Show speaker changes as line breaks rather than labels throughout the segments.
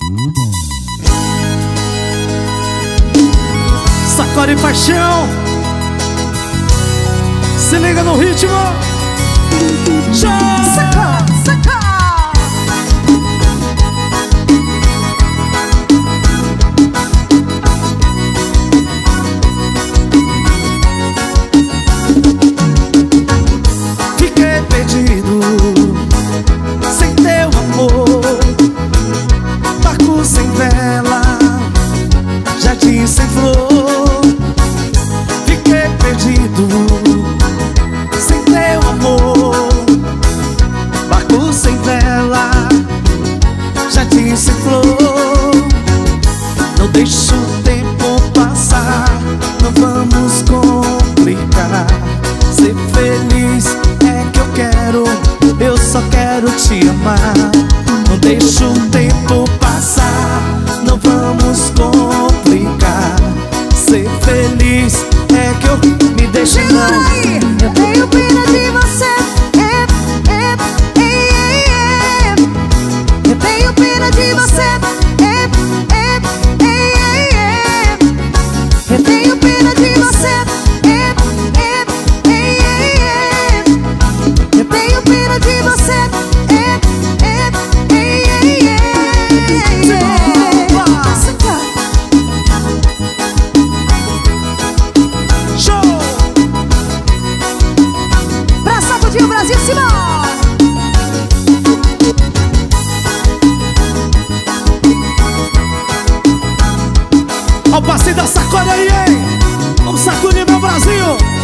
Sacode paixão, se liga no ritmo.
Saca, saca.
Fiquei perdido sem teu amor, barco sem vela, jardim sem flor. Fiquei perdido sem teu amor, barco sem vela, jardim sem flor. Não deixa o tempo passar, não vamos complicar. Ser feliz é que eu quero, eu só quero te amar. Não deixa o tempo passar, não vamos complicar. Ser feliz é que eu me deixe não.
Eu tenho pena de você. Eu tenho pena de você. Eu tenho pena de você. Eu tenho pena de você.
Show!
Pra sacudir o Brasil, Simão!
Ó o passinho da Sacode aí, hein? Vamos sacudir meu Brasil.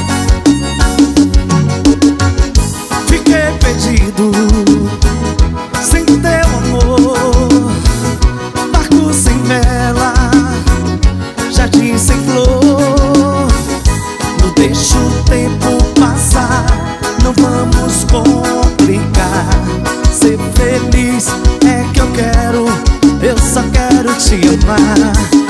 Fiquei perdido sem teu amor, barco sem vela, jardim sem flor. Não deixa o tempo passar, não vamos complicar. Ser feliz é que eu quero, eu só quero te amar.